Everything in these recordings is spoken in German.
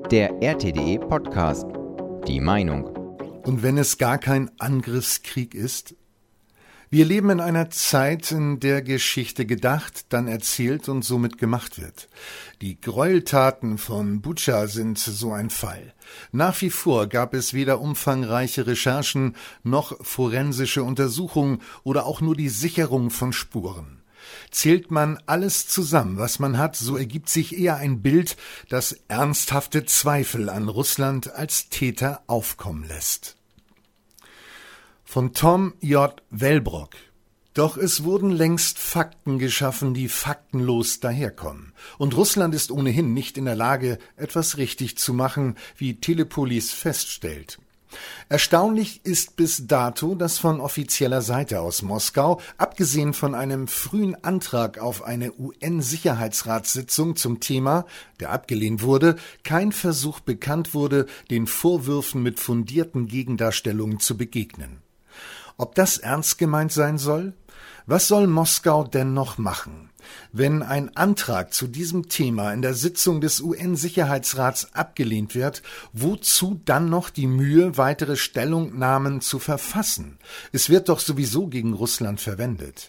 Der RTDE Podcast. Die Meinung. Und wenn es gar kein Angriffskrieg ist? Wir leben in einer Zeit, in der Geschichte gedacht, dann erzählt und somit gemacht wird. Die Gräueltaten von Butscha sind so ein Fall. Nach wie vor gab es weder umfangreiche Recherchen noch forensische Untersuchungen oder auch nur die Sicherung von Spuren. Zählt man alles zusammen, was man hat, so ergibt sich eher ein Bild, das ernsthafte Zweifel an Russland als Täter aufkommen lässt. Von Tom J. Wellbrock. Doch es wurden längst Fakten geschaffen, die faktenlos daherkommen. Und Russland ist ohnehin nicht in der Lage, etwas richtig zu machen, wie Telepolis feststellt. Erstaunlich ist bis dato, dass von offizieller Seite aus Moskau, abgesehen von einem frühen Antrag auf eine UN-Sicherheitsratssitzung zum Thema, der abgelehnt wurde, kein Versuch bekannt wurde, den Vorwürfen mit fundierten Gegendarstellungen zu begegnen. Ob das ernst gemeint sein soll? Was soll Moskau denn noch machen? Wenn ein Antrag zu diesem Thema in der Sitzung des UN-Sicherheitsrats abgelehnt wird, wozu dann noch die Mühe, weitere Stellungnahmen zu verfassen? Es wird doch sowieso gegen Russland verwendet.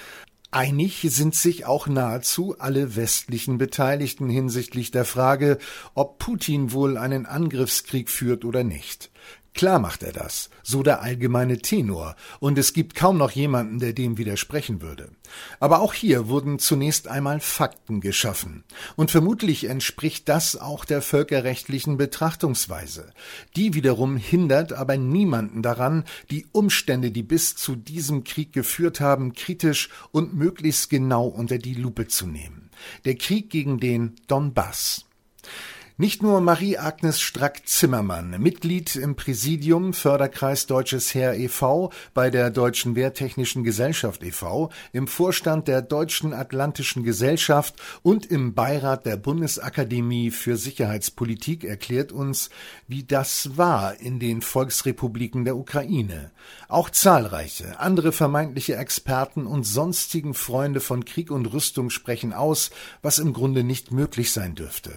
Einig sind sich auch nahezu alle westlichen Beteiligten hinsichtlich der Frage, ob Putin wohl einen Angriffskrieg führt oder nicht. Klar macht er das, so der allgemeine Tenor, und es gibt kaum noch jemanden, der dem widersprechen würde. Aber auch hier wurden zunächst einmal Fakten geschaffen, und vermutlich entspricht das auch der völkerrechtlichen Betrachtungsweise. Die wiederum hindert aber niemanden daran, die Umstände, die bis zu diesem Krieg geführt haben, kritisch und möglichst genau unter die Lupe zu nehmen. Der Krieg gegen den Donbass. Nicht nur Marie-Agnes Strack-Zimmermann, Mitglied im Präsidium Förderkreis Deutsches Heer e.V. bei der Deutschen Wehrtechnischen Gesellschaft e.V., im Vorstand der Deutschen Atlantischen Gesellschaft und im Beirat der Bundesakademie für Sicherheitspolitik, erklärt uns, wie das war in den Volksrepubliken der Ukraine. Auch zahlreiche andere vermeintliche Experten und sonstigen Freunde von Krieg und Rüstung sprechen aus, was im Grunde nicht möglich sein dürfte.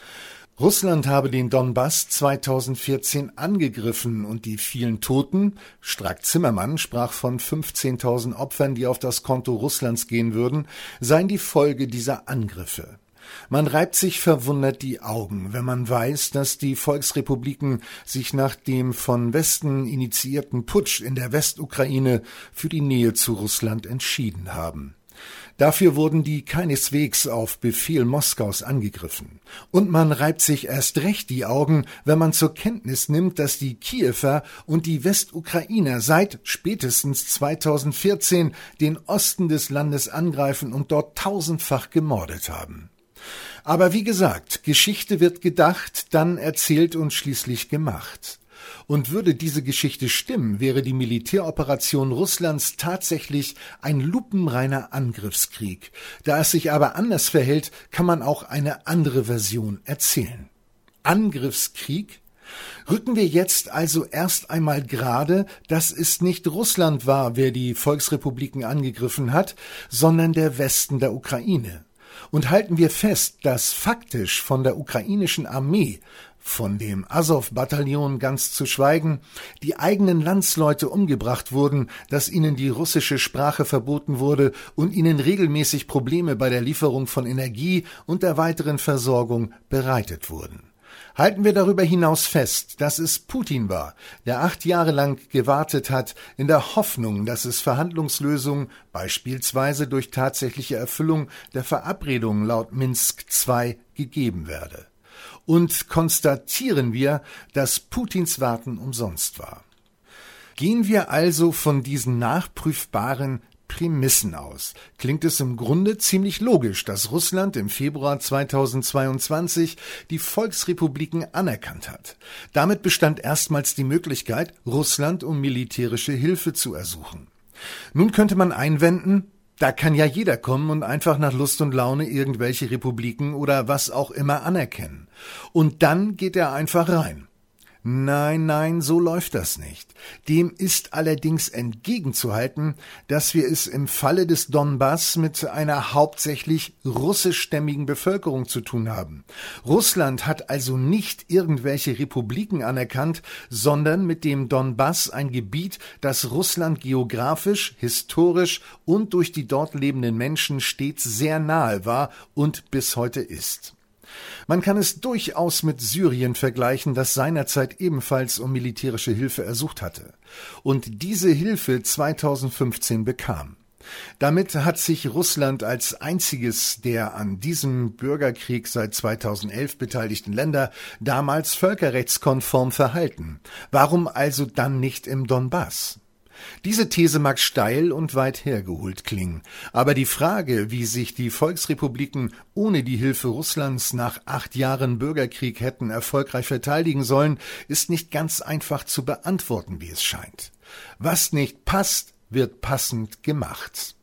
Russland habe den Donbass 2014 angegriffen und die vielen Toten, Strack-Zimmermann sprach von 15.000 Opfern, die auf das Konto Russlands gehen würden, seien die Folge dieser Angriffe. Man reibt sich verwundert die Augen, wenn man weiß, dass die Volksrepubliken sich nach dem von Westen initiierten Putsch in der Westukraine für die Nähe zu Russland entschieden haben. Dafür wurden die keineswegs auf Befehl Moskaus angegriffen. Und man reibt sich erst recht die Augen, wenn man zur Kenntnis nimmt, dass die Kiewer und die Westukrainer seit spätestens 2014 den Osten des Landes angreifen und dort tausendfach gemordet haben. Aber wie gesagt, Geschichte wird gedacht, dann erzählt und schließlich gemacht. Und würde diese Geschichte stimmen, wäre die Militäroperation Russlands tatsächlich ein lupenreiner Angriffskrieg. Da es sich aber anders verhält, kann man auch eine andere Version erzählen. Angriffskrieg? Rücken wir jetzt also erst einmal gerade, dass es nicht Russland war, wer die Volksrepubliken angegriffen hat, sondern der Westen der Ukraine. Und halten wir fest, dass faktisch von der ukrainischen Armee, von dem Asow-Bataillon ganz zu schweigen, die eigenen Landsleute umgebracht wurden, dass ihnen die russische Sprache verboten wurde und ihnen regelmäßig Probleme bei der Lieferung von Energie und der weiteren Versorgung bereitet wurden. Halten wir darüber hinaus fest, dass es Putin war, der 8 Jahre lang gewartet hat, in der Hoffnung, dass es Verhandlungslösungen, beispielsweise durch tatsächliche Erfüllung der Verabredungen laut Minsk II, gegeben werde. Und konstatieren wir, dass Putins Warten umsonst war. Gehen wir also von diesen nachprüfbaren Prämissen aus, klingt es im Grunde ziemlich logisch, dass Russland im Februar 2022 die Volksrepubliken anerkannt hat. Damit bestand erstmals die Möglichkeit, Russland um militärische Hilfe zu ersuchen. Nun könnte man einwenden, da kann ja jeder kommen und einfach nach Lust und Laune irgendwelche Republiken oder was auch immer anerkennen. Und dann geht er einfach rein. Nein, so läuft das nicht. Dem ist allerdings entgegenzuhalten, dass wir es im Falle des Donbass mit einer hauptsächlich russischstämmigen Bevölkerung zu tun haben. Russland hat also nicht irgendwelche Republiken anerkannt, sondern mit dem Donbass ein Gebiet, das Russland geografisch, historisch und durch die dort lebenden Menschen stets sehr nahe war und bis heute ist. Man kann es durchaus mit Syrien vergleichen, das seinerzeit ebenfalls um militärische Hilfe ersucht hatte und diese Hilfe 2015 bekam. Damit hat sich Russland als einziges der an diesem Bürgerkrieg seit 2011 beteiligten Länder damals völkerrechtskonform verhalten. Warum also dann nicht im Donbass? Diese These mag steil und weit hergeholt klingen, aber die Frage, wie sich die Volksrepubliken ohne die Hilfe Russlands nach 8 Jahren Bürgerkrieg hätten erfolgreich verteidigen sollen, ist nicht ganz einfach zu beantworten, wie es scheint. Was nicht passt, wird passend gemacht.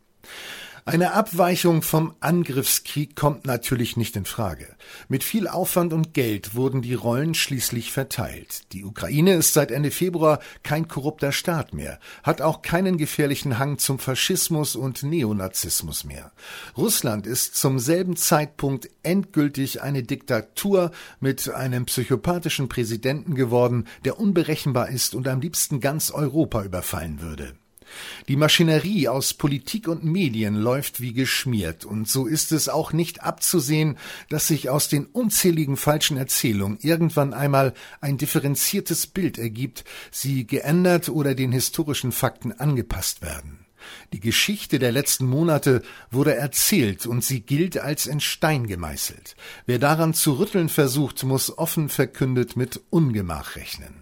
Eine Abweichung vom Angriffskrieg kommt natürlich nicht in Frage. Mit viel Aufwand und Geld wurden die Rollen schließlich verteilt. Die Ukraine ist seit Ende Februar kein korrupter Staat mehr, hat auch keinen gefährlichen Hang zum Faschismus und Neonazismus mehr. Russland ist zum selben Zeitpunkt endgültig eine Diktatur mit einem psychopathischen Präsidenten geworden, der unberechenbar ist und am liebsten ganz Europa überfallen würde. Die Maschinerie aus Politik und Medien läuft wie geschmiert, und so ist es auch nicht abzusehen, dass sich aus den unzähligen falschen Erzählungen irgendwann einmal ein differenziertes Bild ergibt, sie geändert oder den historischen Fakten angepasst werden. Die Geschichte der letzten Monate wurde erzählt und sie gilt als in Stein gemeißelt. Wer daran zu rütteln versucht, muss offen verkündet mit Ungemach rechnen.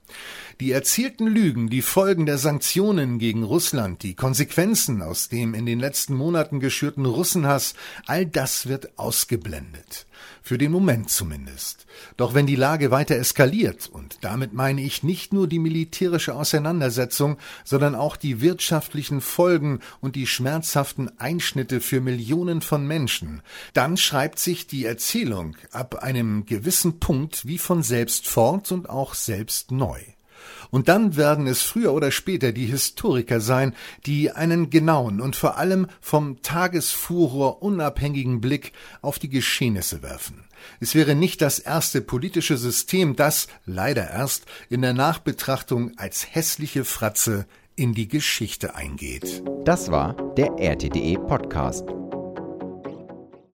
Die erzählten Lügen, die Folgen der Sanktionen gegen Russland, die Konsequenzen aus dem in den letzten Monaten geschürten Russenhass, all das wird ausgeblendet. Für den Moment zumindest. Doch wenn die Lage weiter eskaliert, und damit meine ich nicht nur die militärische Auseinandersetzung, sondern auch die wirtschaftlichen Folgen und die schmerzhaften Einschnitte für Millionen von Menschen, dann schreibt sich die Erzählung ab einem gewissen Punkt wie von selbst fort und auch selbst neu. Und dann werden es früher oder später die Historiker sein, die einen genauen und vor allem vom Tagesfuror unabhängigen Blick auf die Geschehnisse werfen. Es wäre nicht das erste politische System, das, leider erst, in der Nachbetrachtung als hässliche Fratze in die Geschichte eingeht. Das war der RTDE Podcast.